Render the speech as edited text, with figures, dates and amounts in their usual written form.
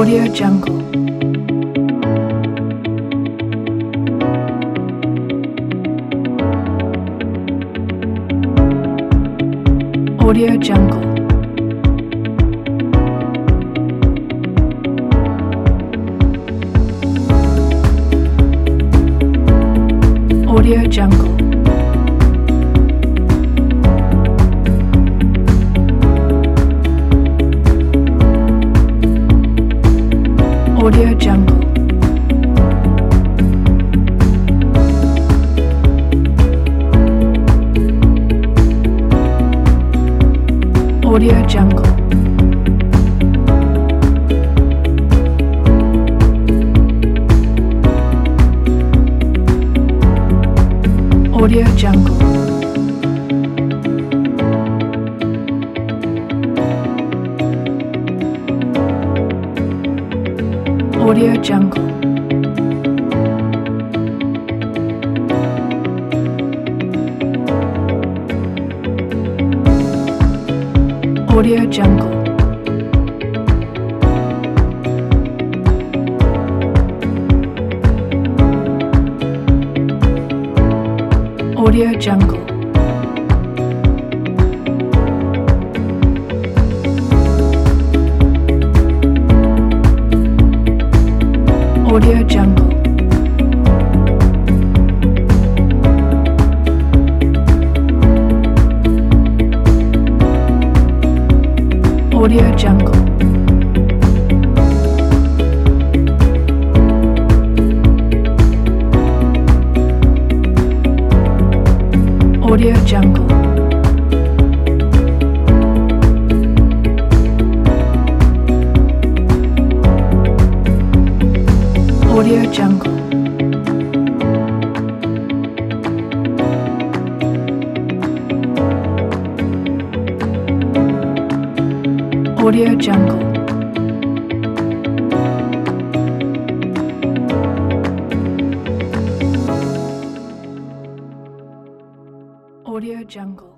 Audio Jungle. Audio Jungle. Audio Jungle. Audio Jungle. Audio Jungle. Audio Jungle. Audio Jungle. Audio Jungle. Audio Jungle. Audio Jungle. Audio Jungle. Audio Jungle. Audio Jungle. Audio Jungle. Audio Jungle.